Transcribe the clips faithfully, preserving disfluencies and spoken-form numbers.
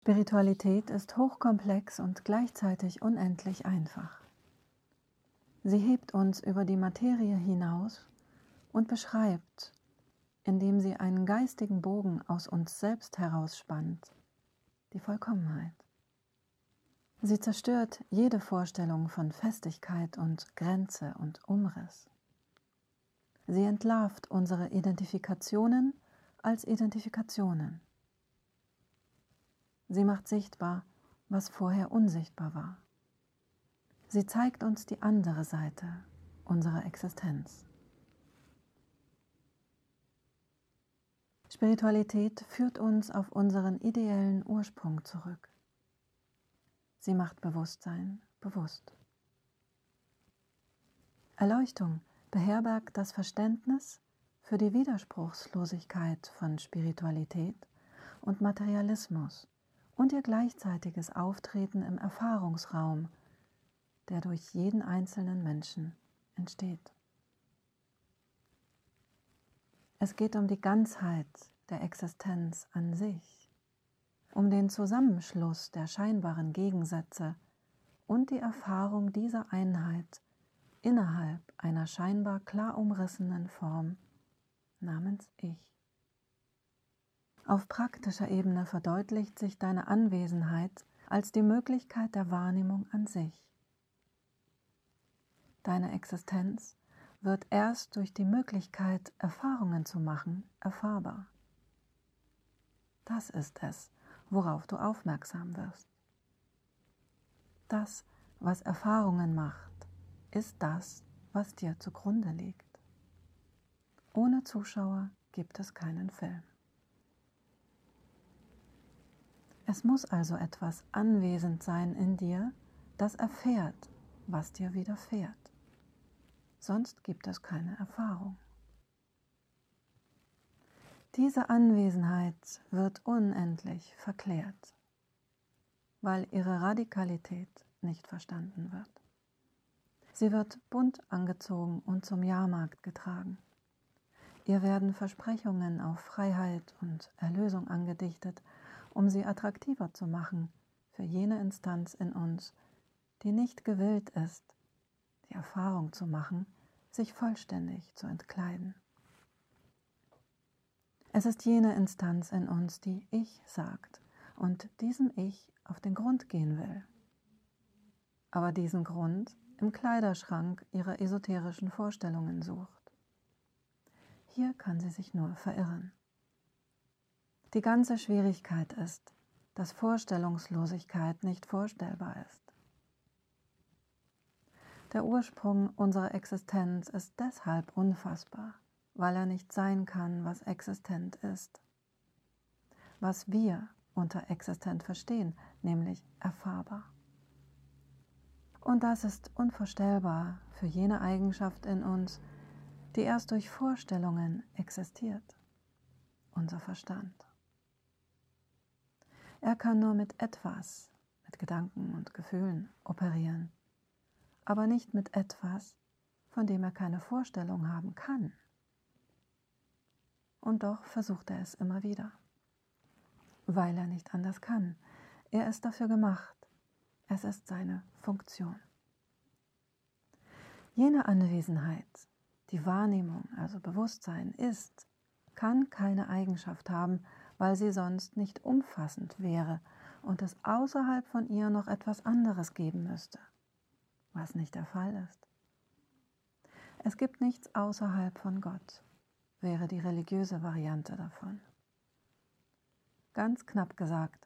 Spiritualität ist hochkomplex und gleichzeitig unendlich einfach. Sie hebt uns über die Materie hinaus und beschreibt, indem sie einen geistigen Bogen aus uns selbst herausspannt, die Vollkommenheit. Sie zerstört jede Vorstellung von Festigkeit und Grenze und Umriss. Sie entlarvt unsere Identifikationen als Identifikationen. Sie macht sichtbar, was vorher unsichtbar war. Sie zeigt uns die andere Seite unserer Existenz. Spiritualität führt uns auf unseren ideellen Ursprung zurück. Sie macht Bewusstsein bewusst. Erleuchtung beherbergt das Verständnis für die Widerspruchslosigkeit von Spiritualität und Materialismus und ihr gleichzeitiges Auftreten im Erfahrungsraum, der durch jeden einzelnen Menschen entsteht. Es geht um die Ganzheit der Existenz an sich, um den Zusammenschluss der scheinbaren Gegensätze und die Erfahrung dieser Einheit innerhalb einer scheinbar klar umrissenen Form namens Ich. Auf praktischer Ebene verdeutlicht sich deine Anwesenheit als die Möglichkeit der Wahrnehmung an sich. Deine Existenz wird erst durch die Möglichkeit, Erfahrungen zu machen, erfahrbar. Das ist es, worauf du aufmerksam wirst. Das, was Erfahrungen macht, ist das, was dir zugrunde liegt. Ohne Zuschauer gibt es keinen Film. Es muss also etwas anwesend sein in dir, das erfährt, was dir widerfährt. Sonst gibt es keine Erfahrung. Diese Anwesenheit wird unendlich verklärt, weil ihre Radikalität nicht verstanden wird. Sie wird bunt angezogen und zum Jahrmarkt getragen. Ihr werden Versprechungen auf Freiheit und Erlösung angedichtet, um sie attraktiver zu machen für jene Instanz in uns, die nicht gewillt ist, die Erfahrung zu machen, sich vollständig zu entkleiden. Es ist jene Instanz in uns, die Ich sagt und diesem Ich auf den Grund gehen will. Aber diesen Grund im Kleiderschrank ihrer esoterischen Vorstellungen sucht. Hier kann sie sich nur verirren. Die ganze Schwierigkeit ist, dass Vorstellungslosigkeit nicht vorstellbar ist. Der Ursprung unserer Existenz ist deshalb unfassbar, weil er nicht sein kann, was existent ist. Was wir unter existent verstehen, nämlich erfahrbar. Und das ist unvorstellbar für jene Eigenschaft in uns, die erst durch Vorstellungen existiert, unser Verstand. Er kann nur mit etwas, mit Gedanken und Gefühlen operieren, aber nicht mit etwas, von dem er keine Vorstellung haben kann. Und doch versucht er es immer wieder, weil er nicht anders kann. Er ist dafür gemacht. Es ist seine Funktion. Jene Anwesenheit, die Wahrnehmung, also Bewusstsein ist, kann keine Eigenschaft haben, weil sie sonst nicht umfassend wäre und es außerhalb von ihr noch etwas anderes geben müsste, was nicht der Fall ist. Es gibt nichts außerhalb von Gott, wäre die religiöse Variante davon. Ganz knapp gesagt,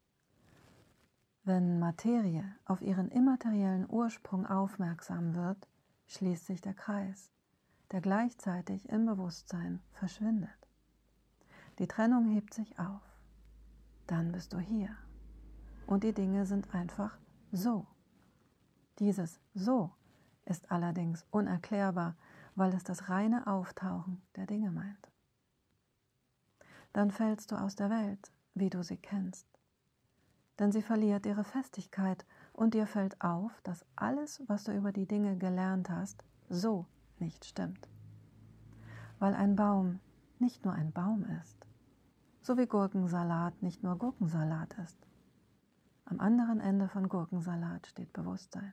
wenn Materie auf ihren immateriellen Ursprung aufmerksam wird, schließt sich der Kreis, der gleichzeitig im Bewusstsein verschwindet. Die Trennung hebt sich auf. Dann bist du hier. Und die Dinge sind einfach so. Dieses So ist allerdings unerklärbar, weil es das reine Auftauchen der Dinge meint. Dann fällst du aus der Welt, wie du sie kennst. Denn sie verliert ihre Festigkeit und dir fällt auf, dass alles, was du über die Dinge gelernt hast, so nicht stimmt. Weil ein Baum nicht nur ein Baum ist, so wie Gurkensalat nicht nur Gurkensalat ist, Am anderen Ende von Gurkensalat steht Bewusstsein.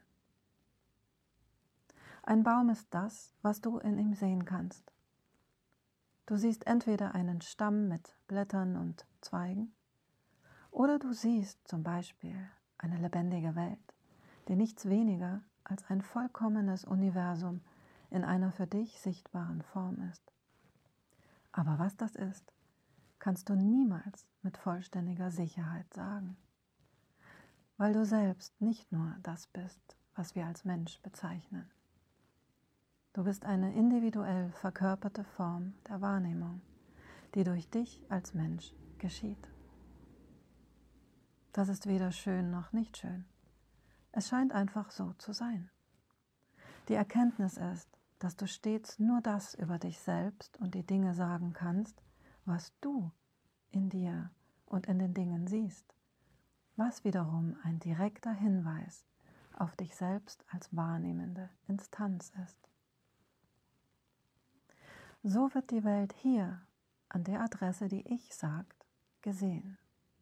Ein Baum ist das, was du in ihm sehen kannst. Du siehst entweder einen Stamm mit Blättern und Zweigen, oder du siehst zum Beispiel eine lebendige Welt, die nichts weniger als ein vollkommenes Universum in einer für dich sichtbaren Form ist. Aber was das ist, kannst du niemals mit vollständiger Sicherheit sagen, weil du selbst nicht nur das bist, was wir als Mensch bezeichnen. Du bist eine individuell verkörperte Form der Wahrnehmung, die durch dich als Mensch geschieht. Das ist weder schön noch nicht schön. Es scheint einfach so zu sein. Die Erkenntnis ist, dass du stets nur das über dich selbst und die Dinge sagen kannst, was du in dir und in den Dingen siehst, was wiederum ein direkter Hinweis auf dich selbst als wahrnehmende Instanz ist. So wird die Welt hier, an der Adresse, die Ich sagt, gesehen.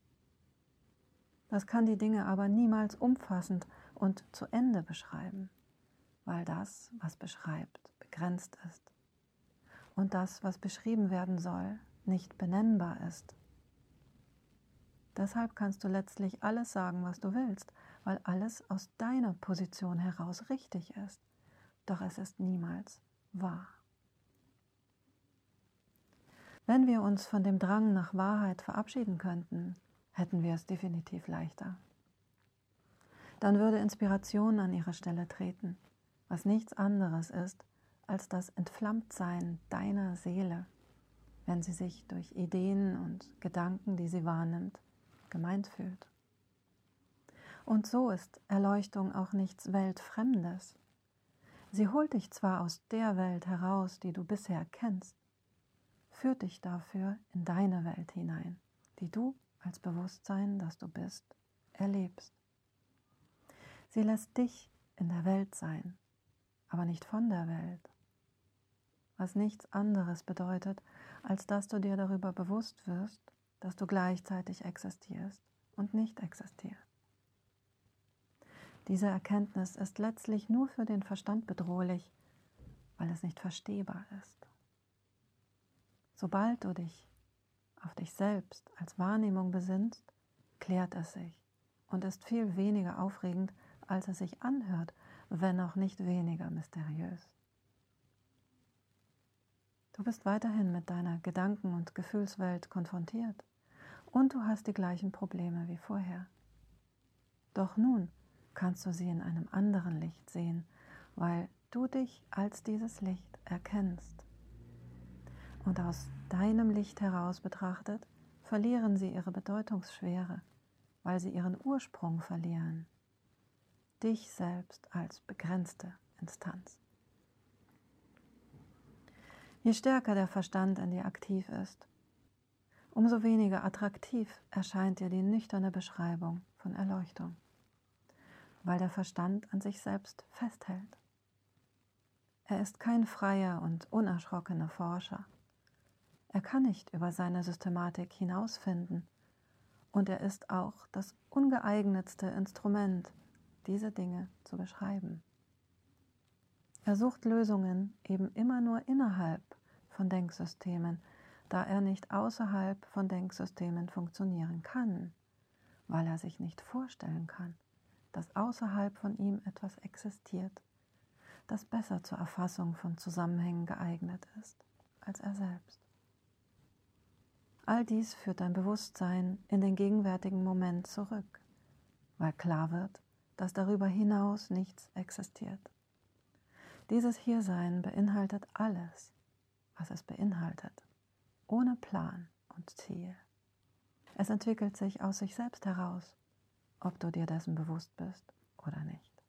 Das kann die Dinge aber niemals umfassend und zu Ende beschreiben, weil das, was beschreibt, begrenzt ist und das, was beschrieben werden soll, nicht benennbar ist. Deshalb kannst du letztlich alles sagen, was du willst, weil alles aus deiner Position heraus richtig ist, doch es ist niemals wahr. Wenn wir uns von dem Drang nach Wahrheit verabschieden könnten, hätten wir es definitiv leichter. Dann würde Inspiration an ihre Stelle treten, was nichts anderes ist als das Entflammtsein deiner Seele, wenn sie sich durch Ideen und Gedanken, die sie wahrnimmt, gemeint fühlt. Und so ist Erleuchtung auch nichts Weltfremdes. Sie holt dich zwar aus der Welt heraus, die du bisher kennst, führt dich dafür in deine Welt hinein, die du als Bewusstsein, das du bist, erlebst. Sie lässt dich in der Welt sein, aber nicht von der Welt, was nichts anderes bedeutet, als dass du dir darüber bewusst wirst, dass du gleichzeitig existierst und nicht existierst. Diese Erkenntnis ist letztlich nur für den Verstand bedrohlich, weil es nicht verstehbar ist. Sobald du dich auf dich selbst als Wahrnehmung besinnst, klärt es sich und ist viel weniger aufregend, als es sich anhört, wenn auch nicht weniger mysteriös. Du bist weiterhin mit deiner Gedanken- und Gefühlswelt konfrontiert und du hast die gleichen Probleme wie vorher. Doch nun kannst du sie in einem anderen Licht sehen, weil du dich als dieses Licht erkennst. Und aus deinem Licht heraus betrachtet, verlieren sie ihre Bedeutungsschwere, weil sie ihren Ursprung verlieren. Dich selbst als begrenzte Instanz. Je stärker der Verstand in dir aktiv ist, umso weniger attraktiv erscheint dir die nüchterne Beschreibung von Erleuchtung, weil der Verstand an sich selbst festhält. Er ist kein freier und unerschrockener Forscher. Er kann nicht über seine Systematik hinausfinden und er ist auch das ungeeignetste Instrument, diese Dinge zu beschreiben. Er sucht Lösungen eben immer nur innerhalb von Denksystemen, da er nicht außerhalb von Denksystemen funktionieren kann, weil er sich nicht vorstellen kann, dass außerhalb von ihm etwas existiert, das besser zur Erfassung von Zusammenhängen geeignet ist als er selbst. All dies führt dein Bewusstsein in den gegenwärtigen Moment zurück, weil klar wird, dass darüber hinaus nichts existiert. Dieses Hiersein beinhaltet alles, was es beinhaltet, ohne Plan und Ziel. Es entwickelt sich aus sich selbst heraus, ob du dir dessen bewusst bist oder nicht.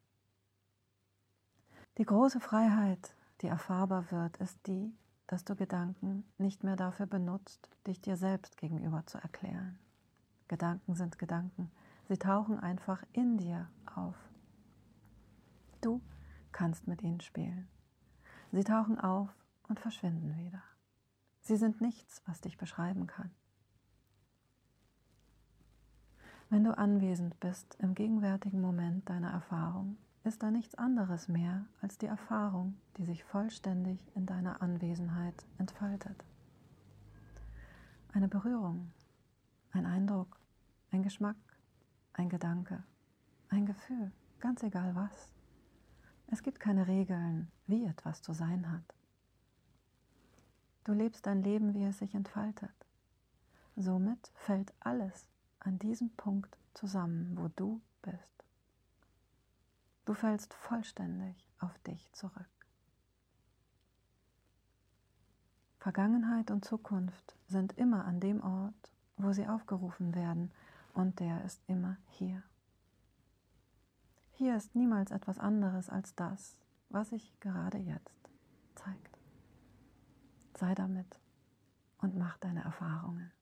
Die große Freiheit, die erfahrbar wird, ist die, dass du Gedanken nicht mehr dafür benutzt, dich dir selbst gegenüber zu erklären. Gedanken sind Gedanken, sie tauchen einfach in dir auf. Du kannst mit ihnen spielen. Sie tauchen auf und verschwinden wieder. Sie sind nichts, was dich beschreiben kann. Wenn du anwesend bist im gegenwärtigen Moment deiner Erfahrung, ist da nichts anderes mehr als die Erfahrung, die sich vollständig in deiner Anwesenheit entfaltet. Eine Berührung, ein Eindruck, ein Geschmack, ein Gedanke, ein Gefühl, ganz egal was. Es gibt keine Regeln, wie etwas zu sein hat. Du lebst dein Leben, wie es sich entfaltet. Somit fällt alles an diesem Punkt zusammen, wo du bist. Du fällst vollständig auf dich zurück. Vergangenheit und Zukunft sind immer an dem Ort, wo sie aufgerufen werden, und der ist immer hier. Hier ist niemals etwas anderes als das, was sich gerade jetzt zeigt. Sei damit und mach deine Erfahrungen.